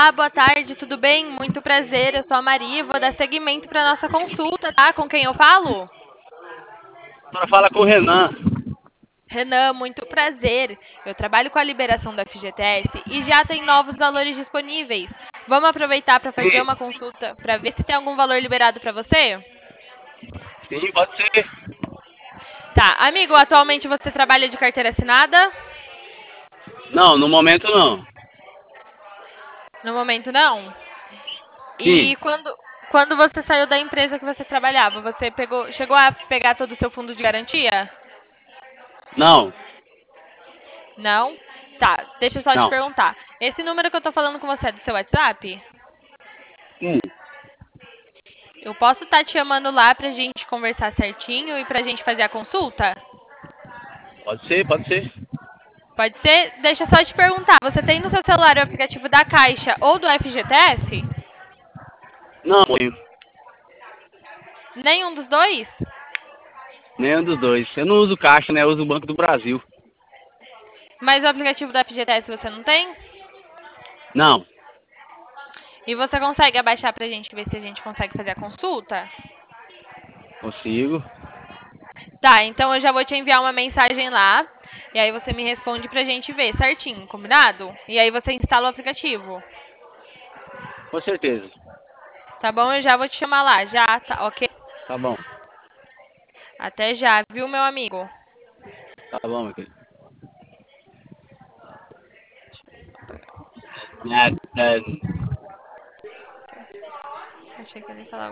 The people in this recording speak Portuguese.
Olá, boa tarde, tudo bem? Muito prazer, eu sou a Maria, vou dar seguimento para nossa consulta, tá? Com quem eu falo? A senhora fala com o Renan. Renan, muito prazer. Eu trabalho com a liberação da FGTS e já tem novos valores disponíveis. Vamos aproveitar para fazer Sim, uma consulta para ver se tem algum valor liberado para você? sim, pode ser. Tá, amigo, atualmente você trabalha de carteira assinada? Não, no momento não. No momento não. Sim, E quando você saiu da empresa que você trabalhava, você chegou a pegar todo o seu fundo de garantia? não, Não? Tá, deixa eu só te não. perguntar. Esse número que eu tô falando com você é do seu WhatsApp? Sim, Eu posso estar te chamando lá pra gente conversar certinho e pra gente fazer a consulta? pode ser, pode ser. Pode ser? Deixa eu só te perguntar. Você tem no seu celular o aplicativo da Caixa ou do FGTS? Não, ponho. Nenhum dos dois? Nenhum dos dois. Eu não uso caixa, né? Eu uso o Banco do Brasil. Mas o aplicativo do FGTS você não tem? Não, E você consegue abaixar pra gente ver se a gente consegue fazer a consulta? consigo. Tá, então eu já vou te enviar uma mensagem lá. E aí você me responde pra gente ver certinho, combinado? E aí você instala o aplicativo. Com certeza. Tá bom? Eu já vou te chamar lá, já, tá, ok? Tá bom, Até já, viu, meu amigo? tá bom, meu querido. Nada. Achei que ele falava.